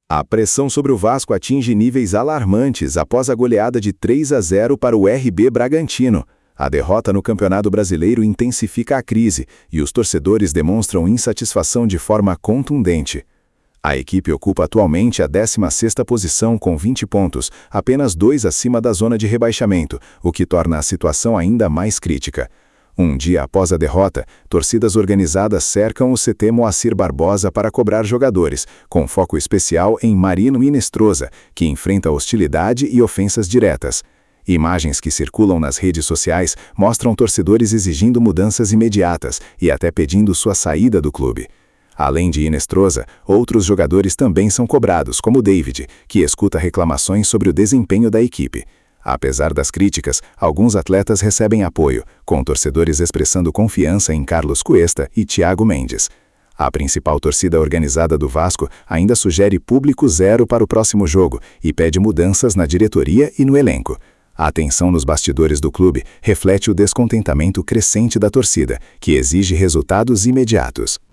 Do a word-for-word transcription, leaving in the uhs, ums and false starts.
A pressão sobre o Vasco atinge níveis alarmantes após a goleada de três a zero para o R B Bragantino. A derrota no Campeonato Brasileiro intensifica a crise e os torcedores demonstram insatisfação de forma contundente. A equipe ocupa atualmente a décima sexta posição com vinte pontos, apenas dois acima da zona de rebaixamento, o que torna a situação ainda mais crítica. Um dia após a derrota, torcidas organizadas cercam o C T Moacir Barbosa para cobrar jogadores, com foco especial em Marino Hinestrosa, que enfrenta hostilidade e ofensas diretas. Imagens que circulam nas redes sociais mostram torcedores exigindo mudanças imediatas e até pedindo sua saída do clube. Além de Hinestrosa, outros jogadores também são cobrados, como David, que escuta reclamações sobre o desempenho da equipe. Apesar das críticas, alguns atletas recebem apoio, com torcedores expressando confiança em Carlos Cuesta e Thiago Mendes. A principal torcida organizada do Vasco ainda sugere público zero para o próximo jogo e pede mudanças na diretoria e no elenco. A tensão nos bastidores do clube reflete o descontentamento crescente da torcida, que exige resultados imediatos.